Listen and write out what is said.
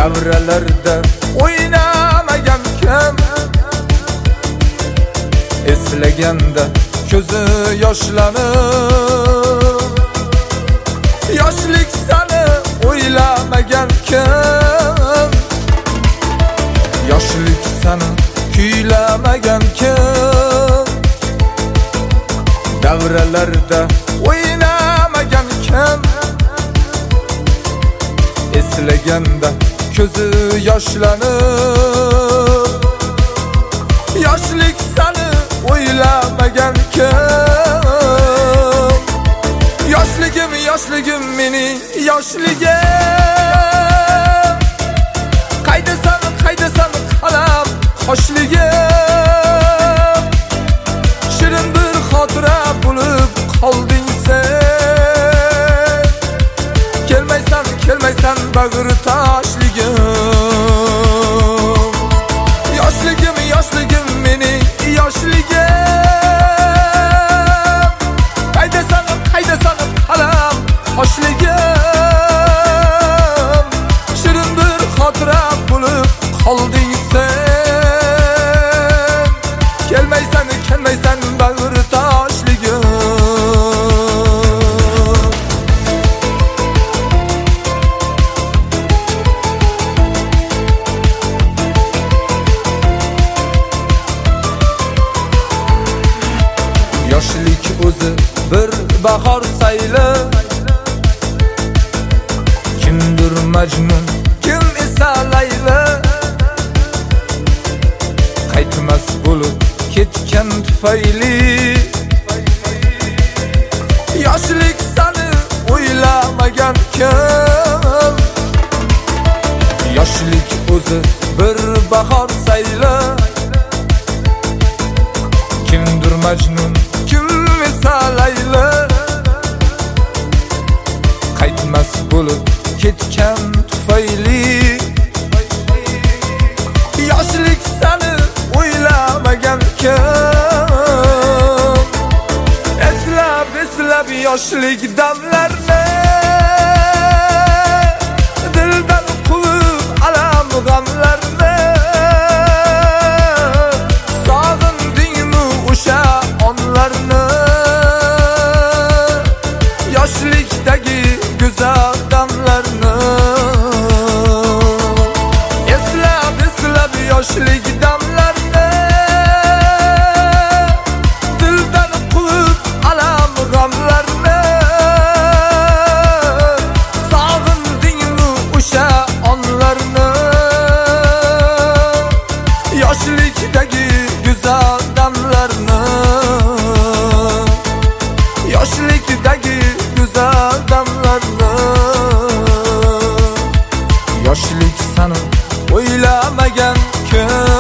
Davralarda o'ynamagan kim, eslaganda ko'zi yoshlanib. Yoshlik seni o'ylamagan kim, yoshlik seni kuylamagan kim. Davralarda o'ynamagan kim, eslaganda ko'zi yoshlanib. Yoshlik seni o'ylamagan kim. Yoshligim, yoshligim mening yoshligim. Qaydasan qalam qoshligim. Shirin bir xotira bo'lib qolding sen. Kelmaysan bag'ri toshligim. Yoshligim, yoshligim mening yoshligim. Qaydasan qalam qoshligim. Shirin bir xotira bo'lib qolding sen. Kelmaysan bag'ri toshligim. Yoshlik o'zi bir bahor sayli. Kimdir Majnun, kim esa Layla. Qaytmas bo'lib ketgan tufayli. Yoshlik seni o'ylamagan kim. Yoshlik o'zi bir bahor sayli. Kimdir Majnun, kim esa Layla. Qaytmas bo'lib ketgan tufayli. Yoshlik seni o'ylamagan kim. Eslab yoshlik damlarni. Dildan quvib alam g'amlarni. Sog'indingmi o'sha onlarni. Yoshlikdagi go'zal damlarni. Eslab yoshlik damlarni. Dildan quvib alam g'amlarni. Sog'indingmi o'sha onlarni. Yoshlikdagi go'zal damlarni. Yoshlikdagi go'zal damlarni. Yoshlik seni o'ylamagan kim.